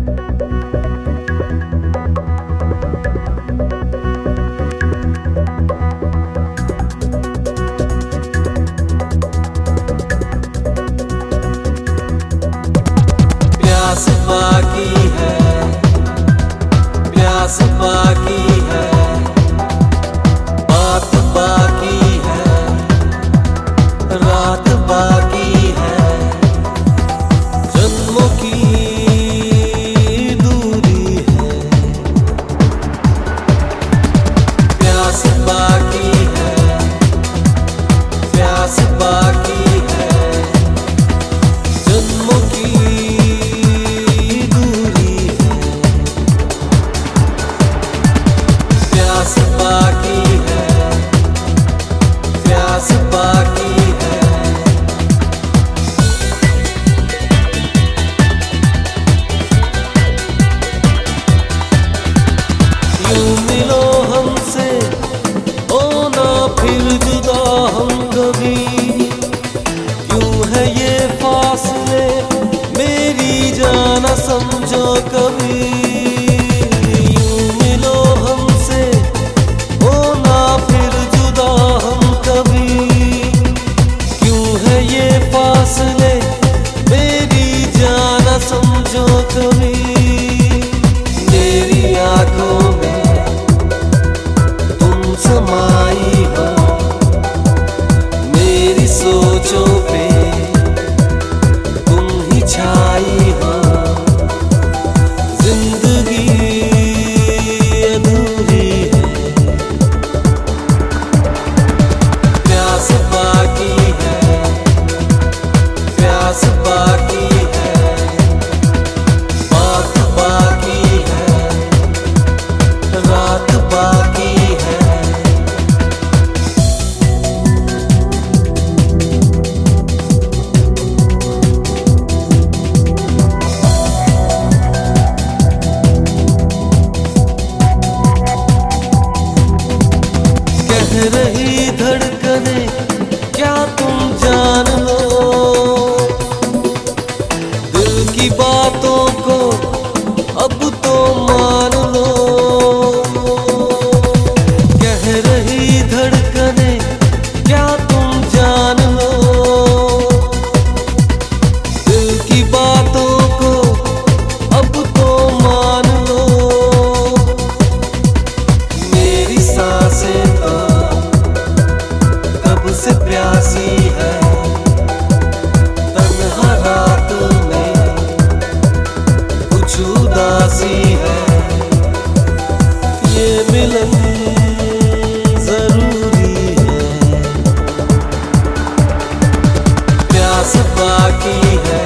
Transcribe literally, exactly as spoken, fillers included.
प्यास बाकी है, प्यास बाकी है, बात बाकी है, रात बाकी है, जन्मों की दूरी है। प्यास बाकी है, प्यास बाकी है, जन्मों की प्यास बाकी है, प्यास बाकी है। यूं मिलो हमसे, ओ ना फिर जुदा हम कभी। क्यों है ये फासले, मेरी जान समझो कभी। समझो कभी मेरी आंखों में तुम समाई हो, मेरी सोचों पे तुम ही छाई हो। जिंदगी अधूरी है, प्यास बाकी है, प्यास बाकी है, रात बाकी है। कह रही धड़कने क्या तुम जान लो, दिल की बातों को अब तो मान लो। कह रही धड़कने क्या तुम जान लो, दिल की बातों को अब तो मान लो। मेरी सांसें तो कब से प्यासी है, तन्हा रात में कुछ उदासी है। ये मिलन जरूरी है, प्यास बाकी है,